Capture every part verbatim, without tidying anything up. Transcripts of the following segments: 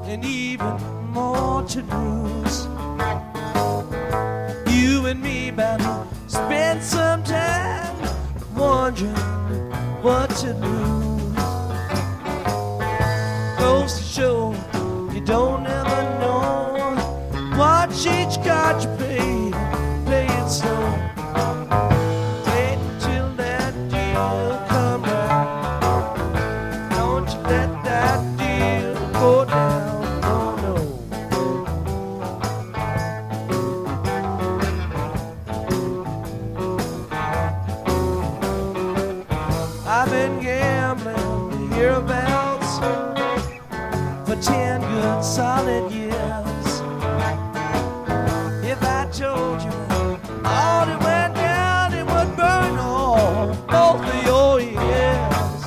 and even more to lose. You and me about to spend some time wondering what to lose. Goes to show you don't ever know. Watch each card you play, play it slow. Wait until that deal come round. Don't you let that deal go down. Oh no. I've been gambling hereabouts for ten good solid years. If I told you all that went down, it would burn off both of your ears.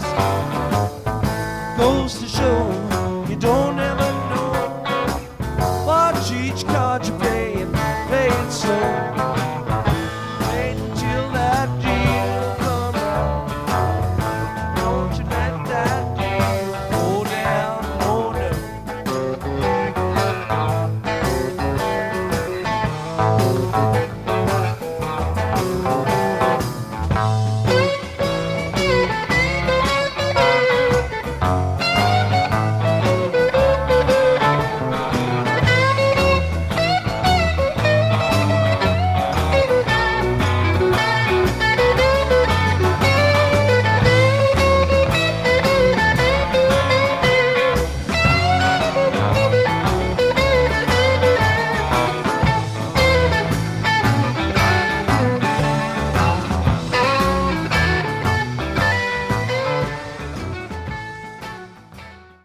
Goes to show you don't ever know. Watch each card